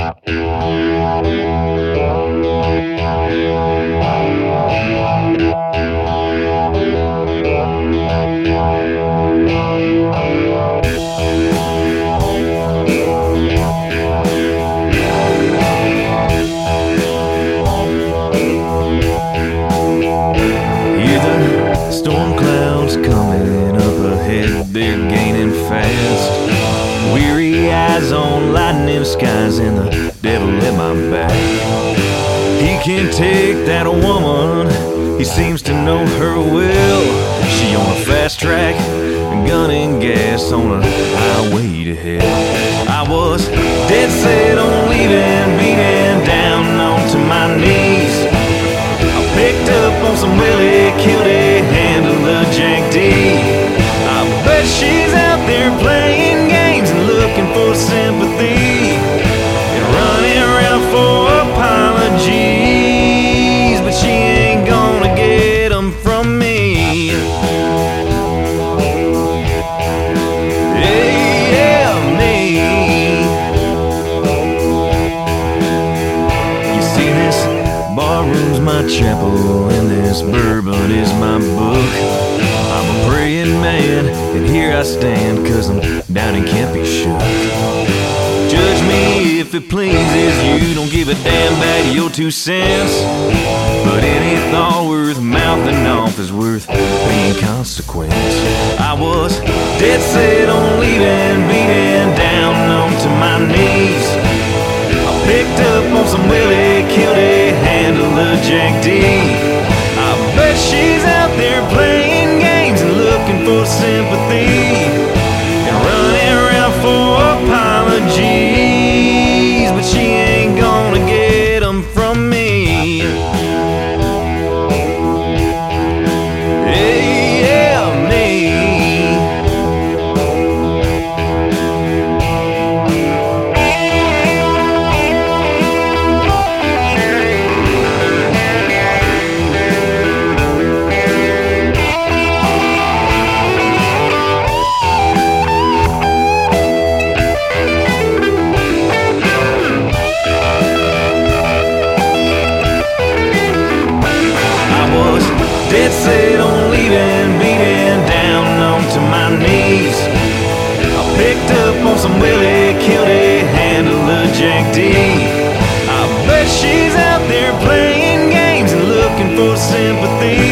Storm clouds coming up ahead, they're gaining fast. Weary eyes on lightning skies and the devil at my back. He can't take that woman, he seems to know her well. She on a fast track, gun and gas on a highway to hell. I was dead set on leaving, beating down onto my knees. I picked up on some Willie, killed it, handled the Jack D. I bet she's out there playing games and looking for sympathy and running around for apologies, but she ain't gonna get them from me. Yeah, me. You see, this barroom's my chapel and this bourbon is my book. I'm a praying man and here I stand, 'cause I'm down and can't be shook. Judge me if it pleases you, don't give a damn about your 2 cents. But any thought worth mouthing off is worth paying consequence. I was dead set on leaving, beating down onto my knees. I picked up on some Willie, killed it, handled the Jack D. I bet she's out there playing games and looking for sympathy and running around for apologies, but she ain't gonna get them from me. Hey, yeah, me. Dead set on leaving, beating down onto my knees. I picked up on some Willie, killed it, handled the Jack D. I bet she's out there playing games and looking for sympathy